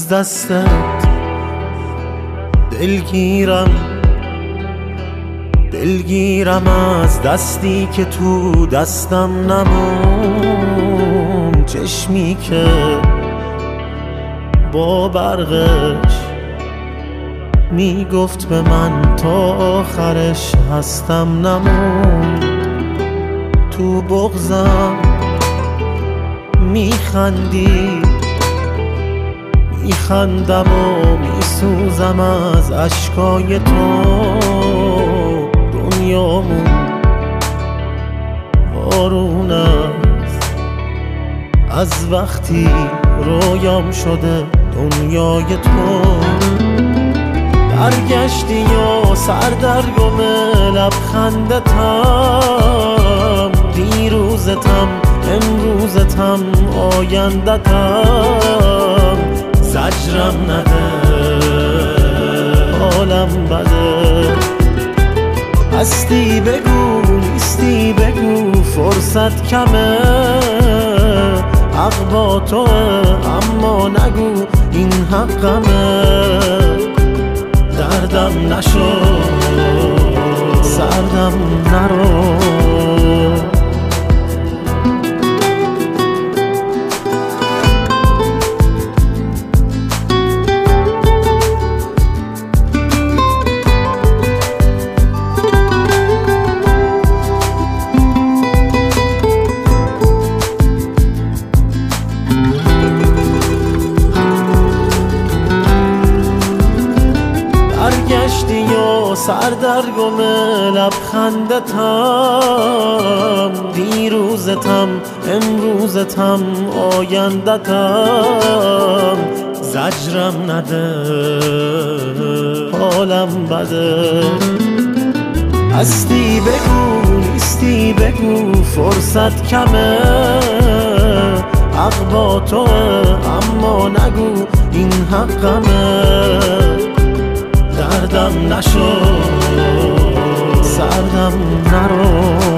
از دستت دلگیرم از دستی که تو دستم نمون، چشمی که با برقش میگفت به من تا آخرش هستم نمون. تو بغضم میخندم و میسوزم از اشکای تو. دنیامون بارون است از وقتی رویام شده دنیای تو. برگشتی یا سردرگم لبخندتم، دیروزتم امروزتم آیندتم. زجرم نده حالم بده، هستی بگو نیستی بگو فرصت کمه. حق با توه اما نگو این حقمه. دردم نشو سردم نرو، برگشتی یا سردرگم لبخندتم، دیروزتم امروزتم آیندتم. زجرم نده حالم بده، هستی بگو نیستی بگو فرصت کمه. حق با توه اما نگو این حقمه. دردم نشو سردم نرو.